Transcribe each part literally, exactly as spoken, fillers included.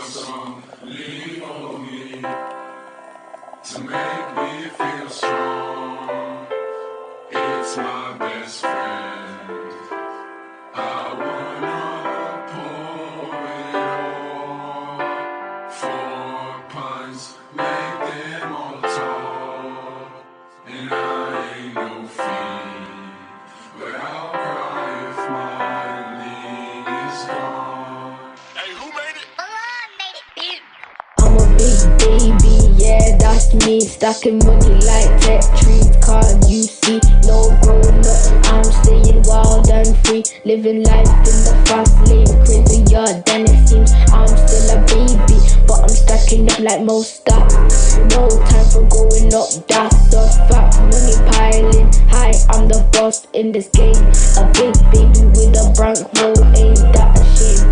song, lean on me to make me feel strong. It's my best friend. I wanna pour it all. Four pints, make them all tall. And I ain't no fiend, but I'll cry if my lean is gone. Hey, who made it? I'm a big baby, yeah, that's me. Stacking money like Tetris, can't you see? No growing up, I'm staying wild and free. Living life in the fast lane, crazier than it seems. I'm still a baby, but I'm stacking up like most stacks. No time for going up, that's a fact. Money piling high, I'm the boss in this game. A big baby with a bankroll, ain't that a shame?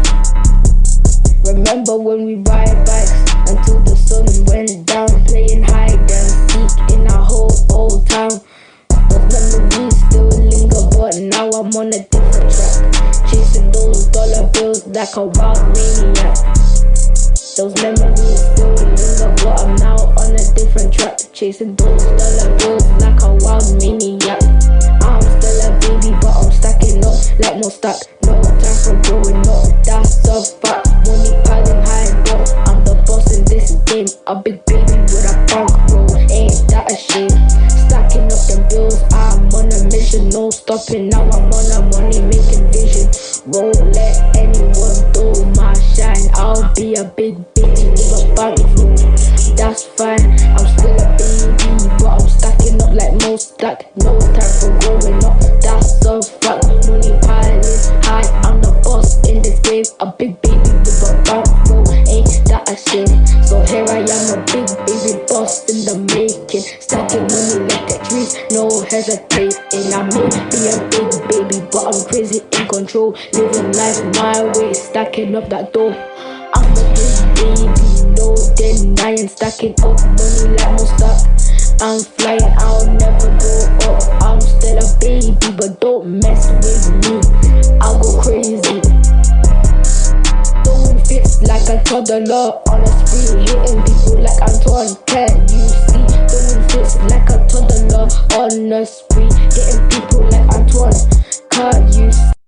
Remember when we ride bikes until the sun went down, playing hide and seek in our whole old town. Those memories still linger, but now I'm on a different track, chasing those dollar bills like a wild maniac. Those memories still linger, but I'm now on a different track, chasing those dollar bills like a wild maniac. I'm still a baby, but I'm stacking up like no stack. No time for growing up, that's a fact. Money piling high, but I'm the boss in this game. A big baby with a bankroll, ain't that a shame? Stacking up them bills, I'm on a mission, no stopping. Now I'm on a money making vision. Won't let anyone do my shine. I'll be a big baby with a bankroll, that's fine. I'm still a baby, but I'm stacking up like most stack. No time for growing up, that's a fact. Money piling high, I'm the boss in this game. A big baby with a bankroll, ain't that a shame? So here I am, a big baby boss in the making, stacking money like the trees, no hesitating. I may be a big baby, but I'm crazy in control, living life my way, stacking up that dough. I'm a big baby, no denying, stacking up money like most stack. I'm flying, I'll never go up. I'm still a baby, but don't mess with me, I'll go crazy. Throwing fits like a toddler on a spree, hitting people like Antoine, can't you see? Throwing fits like a toddler on a spree, hitting people like Antoine, can't you see?